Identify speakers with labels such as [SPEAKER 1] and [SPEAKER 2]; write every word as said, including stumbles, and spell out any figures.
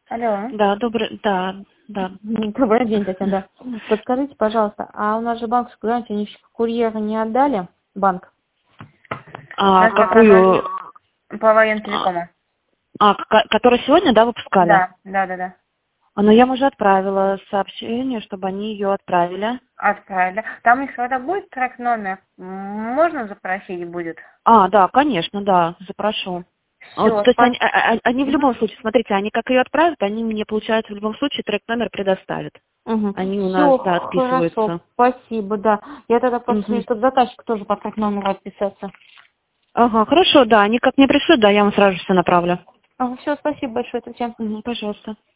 [SPEAKER 1] Алло.
[SPEAKER 2] Да, добрый, да, да.
[SPEAKER 1] Добрый день, Татьяна. Подскажите, пожалуйста, а у нас же банковскую гарантию они курьера не отдали? Банк?
[SPEAKER 2] А какую?
[SPEAKER 1] По воентелекому.
[SPEAKER 2] А, ко- которую сегодня, да, выпускали?
[SPEAKER 1] Да, да, да, да.
[SPEAKER 2] А, ну я им уже отправила сообщение, чтобы они ее отправили.
[SPEAKER 1] Отправили. Там их когда будет трек номер, можно запросить будет?
[SPEAKER 2] А, да, конечно, да, запрошу. А вот,
[SPEAKER 1] Все,
[SPEAKER 2] то есть они,
[SPEAKER 1] спасибо.
[SPEAKER 2] а- а- они в любом случае, смотрите, они как ее отправят, они мне, получается, в любом случае трек номер предоставят. Они у нас,
[SPEAKER 1] Все,
[SPEAKER 2] да,
[SPEAKER 1] хорошо,
[SPEAKER 2] отписываются.
[SPEAKER 1] спасибо, да. Я тогда просто,
[SPEAKER 2] Мгм.
[SPEAKER 1] чтобы заказчик тоже по трек номеру отписаться.
[SPEAKER 2] Ага, хорошо, да, они как мне пришлют, да, я вам сразу же все направлю.
[SPEAKER 1] Все, спасибо большое, Татьяна.
[SPEAKER 2] Мгм, пожалуйста.